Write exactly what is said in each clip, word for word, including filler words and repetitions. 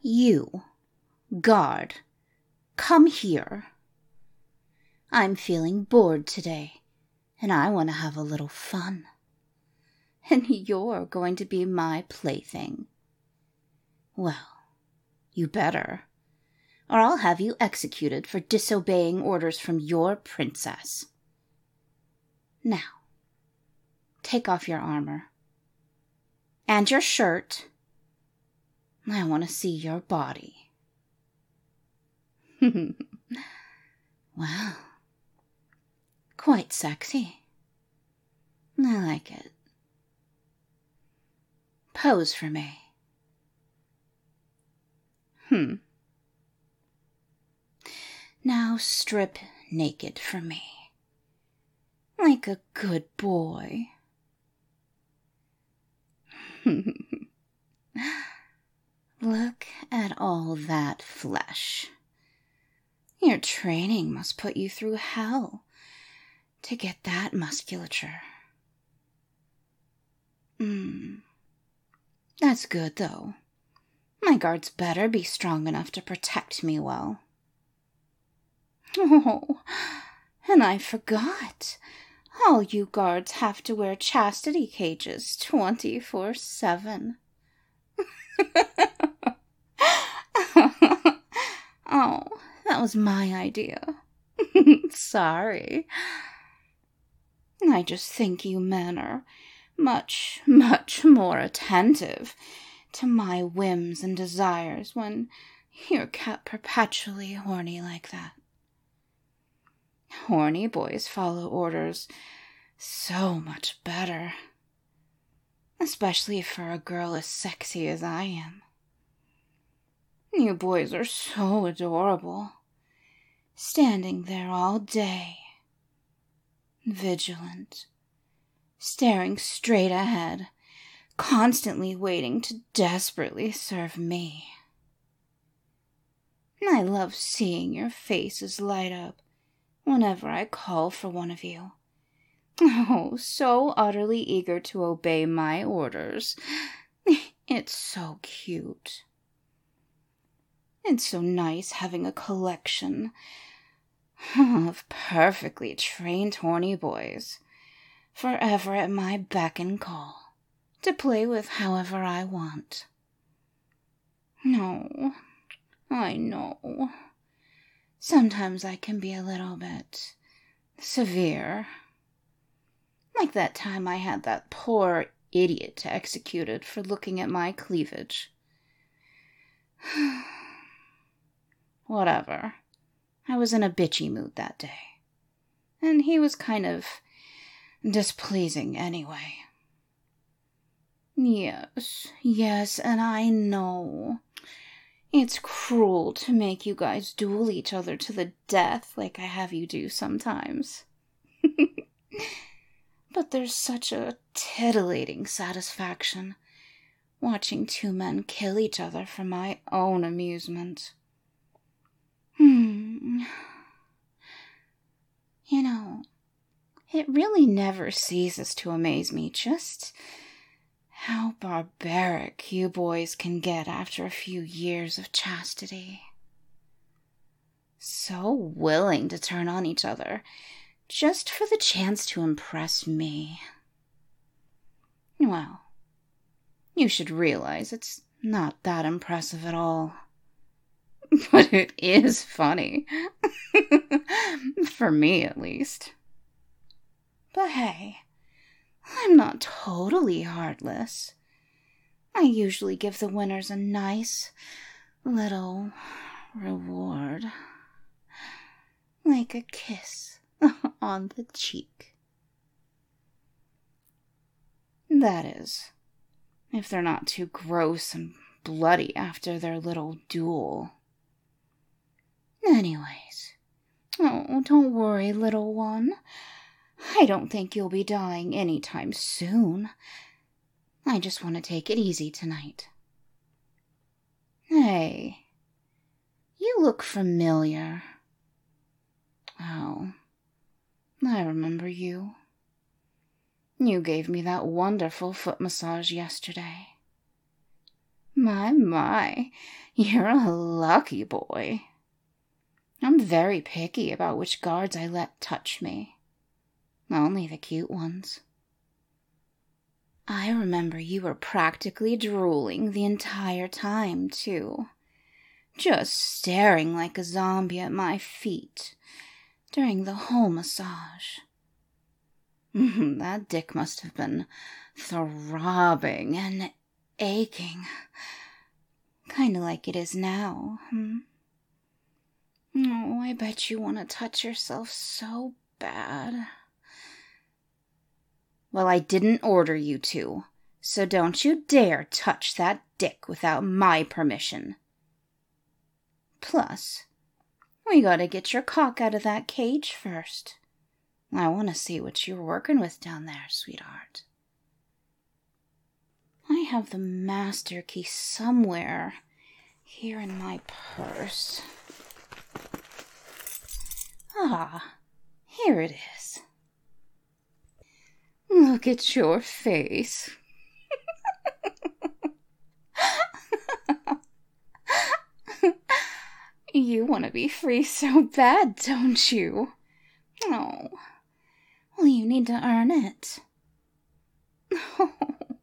You, guard, come here. I'm feeling bored today, and I want to have a little fun. And you're going to be my plaything. Well, you better, or I'll have you executed for disobeying orders from your princess. Now, take off your armor. And your shirt. I want to see your body. Wow. Quite sexy. I like it. Pose for me. Hmm. Now strip naked for me. Like a good boy. Look at all that flesh. Your training must put you through hell to get that musculature. Hmm. That's good, though. My guards better be strong enough to protect me well. Oh, and I forgot. All you guards have to wear chastity cages twenty-four seven. Oh, that was my idea. Sorry. I just think you men are much, much more attentive to my whims and desires when you're kept perpetually horny like that. Horny boys follow orders so much better. Especially for a girl as sexy as I am. You boys are so adorable. Standing there all day. Vigilant. Staring straight ahead. Constantly waiting to desperately serve me. I love seeing your faces light up whenever I call for one of you. Oh, so utterly eager to obey my orders. It's so cute. It's so nice having a collection of perfectly trained horny boys forever at my beck and call to play with however I want. No, I know. Sometimes I can be a little bit severe. Like that time I had that poor idiot executed for looking at my cleavage. Whatever. I was in a bitchy mood that day. And he was kind of displeasing anyway. Yes, yes, and I know. It's cruel to make you guys duel each other to the death like I have you do sometimes. But there's such a titillating satisfaction watching two men kill each other for my own amusement. Hmm. You know, it really never ceases to amaze me just how barbaric you boys can get after a few years of chastity. So willing to turn on each other just for the chance to impress me. Well, you should realize it's not that impressive at all. But it is funny. For me, at least. But hey, I'm not totally heartless. I usually give the winners a nice little reward. Like a kiss on the cheek. That is, if they're not too gross and bloody after their little duel. Anyways, oh, don't worry, little one. I don't think you'll be dying anytime soon. I just want to take it easy tonight. Hey, you look familiar. Oh, I remember you. You gave me that wonderful foot massage yesterday. My, my, you're a lucky boy. I'm very picky about which guards I let touch me. Only the cute ones. I remember you were practically drooling the entire time, too. Just staring like a zombie at my feet during the whole massage. That dick must have been throbbing and aching. Kinda like it is now, hmm? Oh, I bet you want to touch yourself so bad. Well, I didn't order you to, so don't you dare touch that dick without my permission. Plus, we gotta get your cock out of that cage first. I want to see what you're working with down there, sweetheart. I have the master key somewhere here in my purse. Ah, here it is. Look at your face. You want to be free so bad, don't you? Oh, well, you need to earn it. Oh,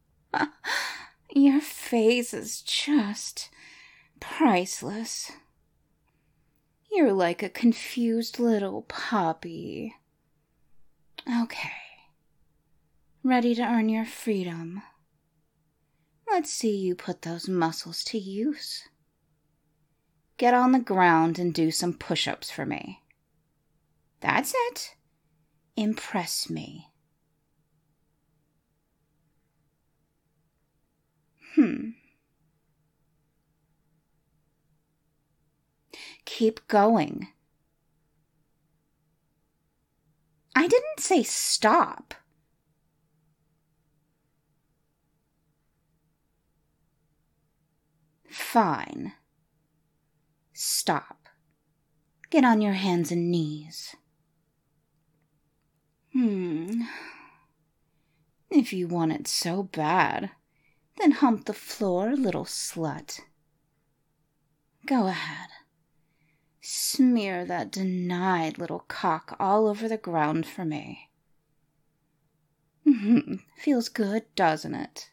your face is just priceless. You're like a confused little puppy. Okay. Ready to earn your freedom. Let's see you put those muscles to use. Get on the ground and do some push-ups for me. That's it. Impress me. Hmm. Keep going. I didn't say stop. Fine. Stop. Get on your hands and knees. Hmm. If you want it so bad, then hump the floor, little slut. Go ahead. Smear that denied little cock all over the ground for me. Feels good, doesn't it?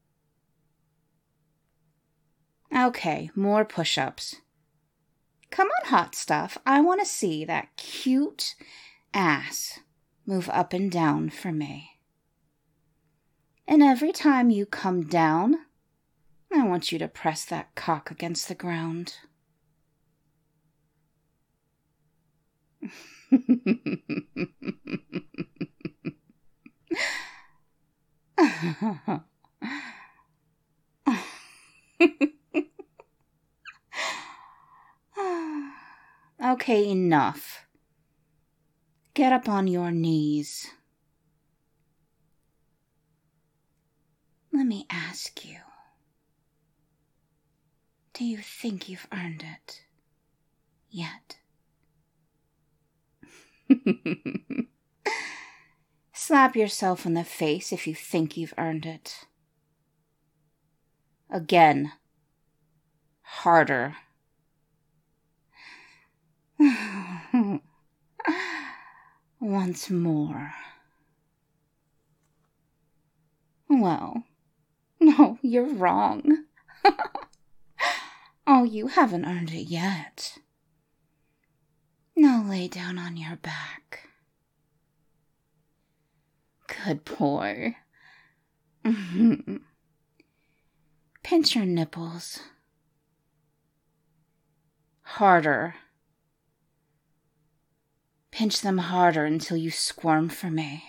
Okay, more push-ups. Come on, hot stuff. I want to see that cute ass move up and down for me. And every time you come down, I want you to press that cock against the ground. Okay, enough. Get up on your knees. Let me ask you, do you think you've earned it yet? Slap yourself in the face if you think you've earned it. Again. Harder. Once more. Well, no, you're wrong. Oh, you haven't earned it yet. Now lay down on your back. Good boy. Pinch your nipples. Harder. Pinch them harder until you squirm for me.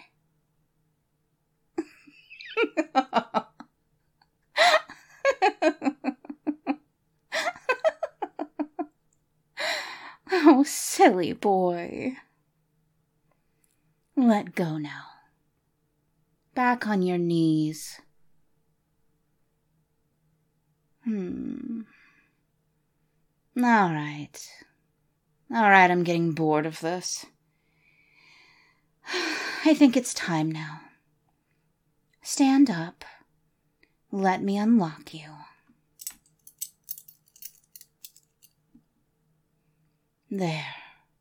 Oh, silly boy. Let go now. Back on your knees. Hmm. All right. All right, I'm getting bored of this. I think it's time now. Stand up. Let me unlock you. There.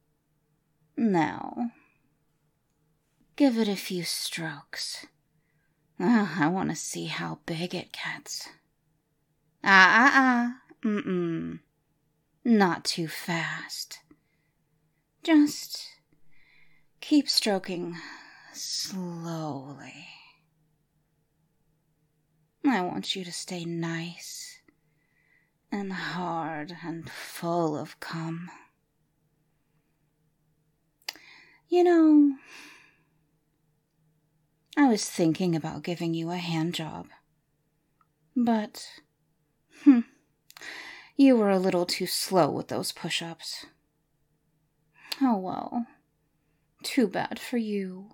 Now, give it a few strokes. Oh, I want to see how big it gets. Ah, ah, ah. Mm-mm. Not too fast. Just keep stroking slowly. I want you to stay nice and hard and full of cum. You know, I was thinking about giving you a hand job, but, hmm, you were a little too slow with those push-ups. Oh well, too bad for you.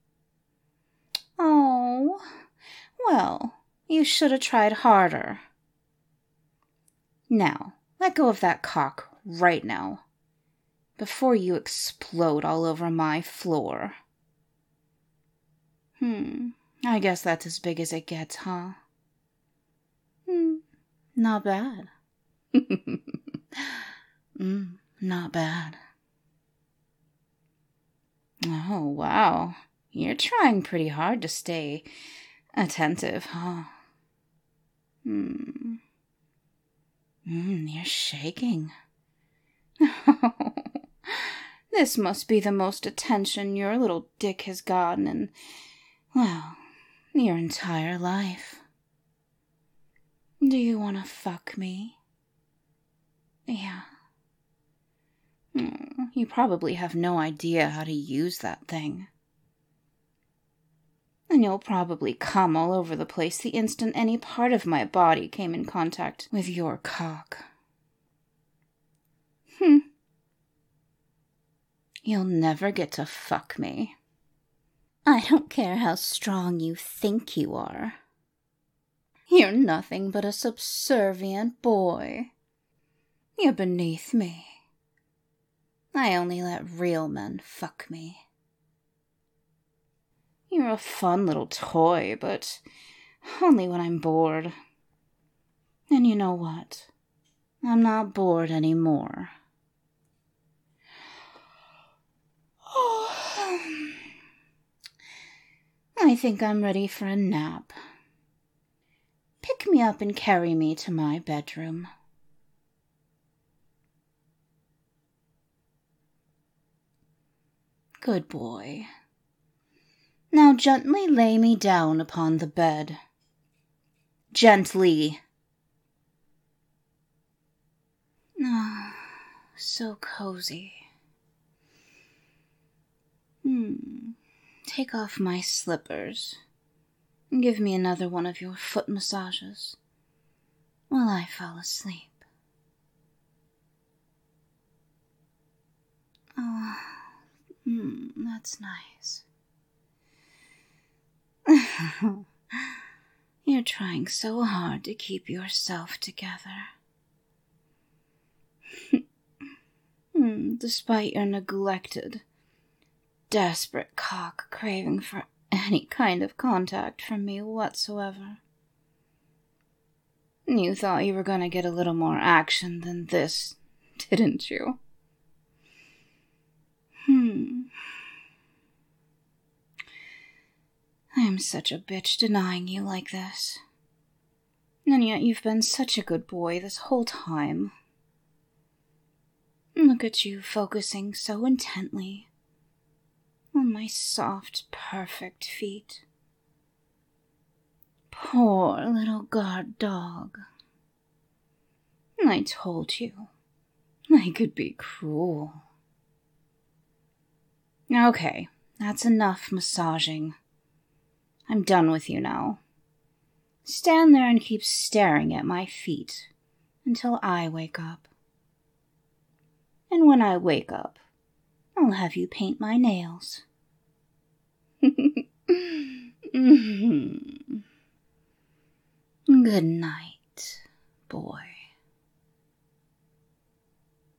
Oh, well, you should have tried harder. Now, let go of that cock right now, before you explode all over my floor. Hmm, I guess that's as big as it gets, huh? Hmm, not bad. mm, not bad. Oh, wow. You're trying pretty hard to stay attentive, huh? Hmm. Mm, you're shaking. This must be the most attention your little dick has gotten in, well, your entire life. Do you want to fuck me? Yeah. Mm, you probably have no idea how to use that thing. And you'll probably cum all over the place the instant any part of my body came in contact with your cock. Hmm. You'll never get to fuck me. I don't care how strong you think you are. You're nothing but a subservient boy. You're beneath me. I only let real men fuck me. You're a fun little toy, but only when I'm bored. And you know what? I'm not bored anymore. I think I'm ready for a nap. Pick me up and carry me to my bedroom. Good boy. Now gently lay me down upon the bed. Gently. Ah, so cozy. Hmm. Take off my slippers and give me another one of your foot massages while I fall asleep. Oh, hmm, that's nice. You're trying so hard to keep yourself together. hmm, despite your neglected, desperate cock craving for any kind of contact from me whatsoever. You thought you were going to get a little more action than this, didn't you? Hmm. I am such a bitch denying you like this. And yet you've been such a good boy this whole time. Look at you focusing so intently on my soft, perfect feet. Poor little guard dog. I told you, I could be cruel. Okay, that's enough massaging. I'm done with you now. Stand there and keep staring at my feet until I wake up. And when I wake up, I'll have you paint my nails. Good night, boy.